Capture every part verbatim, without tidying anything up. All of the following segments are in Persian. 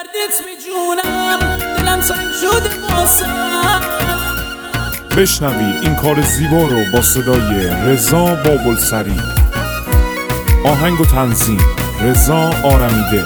دردت می جونم، دلم سنگ شده واسم. بشنوید این کار زیبا رو با صدای رضا بابلسری. آهنگ و تنظیم رضا آرمیده.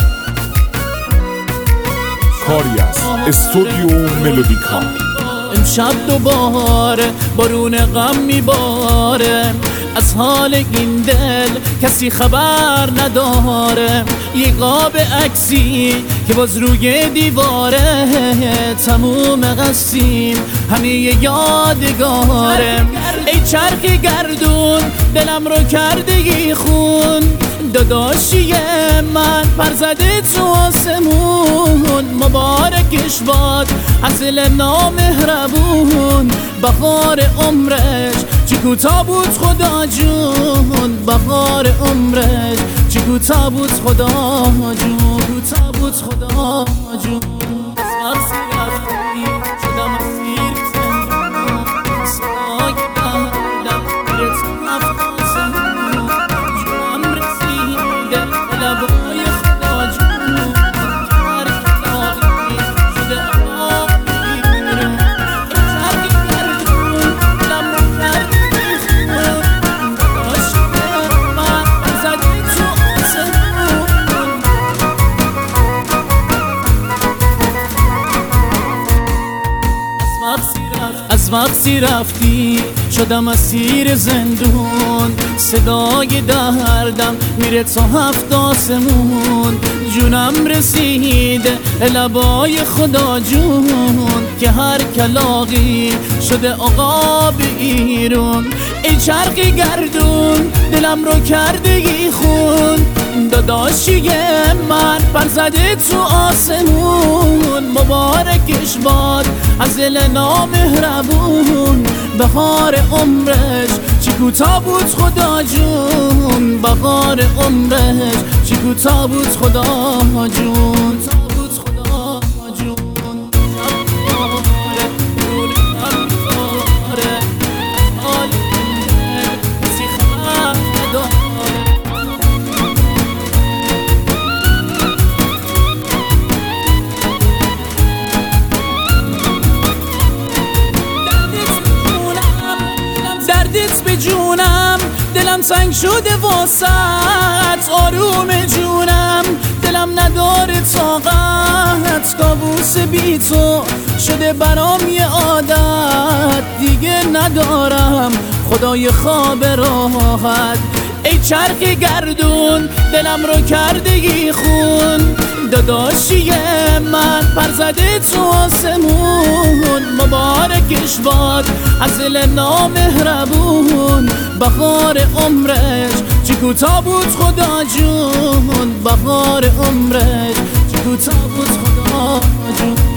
کاری از استودیو ملودیکا. امشب دوباره بارون غم میباره، از حال این دل کسی خبر نداره. یه قاب عکسی که باز روی دیواره، تموم قصیم همه یادگاره. ای چرخ گردون دلم رو کرده خون، داداشی من پر زده تو آسمون. مبارکش باد اصل نامهربون، بهار عمرش چی کوتاه بود خدا جون. بهار عمرش چی کوتاه بود خدا جون، کوتاه بود خدا جون. از مغزی رفتی شدم اسیر زندون، صدای بندم میره تو نفسمون. جونم رسیده به لبای خدا جون، که هر کلاقی شده آب بیرون. ای چرخی گردون دلم رو کردی خون، داداشی من پر زده تو آسمون. از وقتی رفتی شدم اسیر زندون، صدای دردم میره تا هفت آسمون. جونم رسیده لبای خدا جون، که هر کلاقی شده عقاب ایرون. ای چرخی گردون دلم رو کرده خون، داداشی من پر زده تو آسمون. مبارکش باد از دل نامهربون، بهار عمرش چی کوتاه بود خدا جون. بهار عمرش چی کوتاه بود خدا جون. به جونم دلم سنگ شده واسط، آروم جونم دلم نداره طاقت. کابوس بی تو شده برام یه عادت، دیگه ندارم خدای خواب راحت. ای چرخ گردون دلم رو کرده خون، داداشی من پر زده تو آسمون. مبارکش باد از دل نامهربون، بهار عمرش چی کوتاه بود خدا جون. بهار عمرش چی کوتاه بود خدا جون.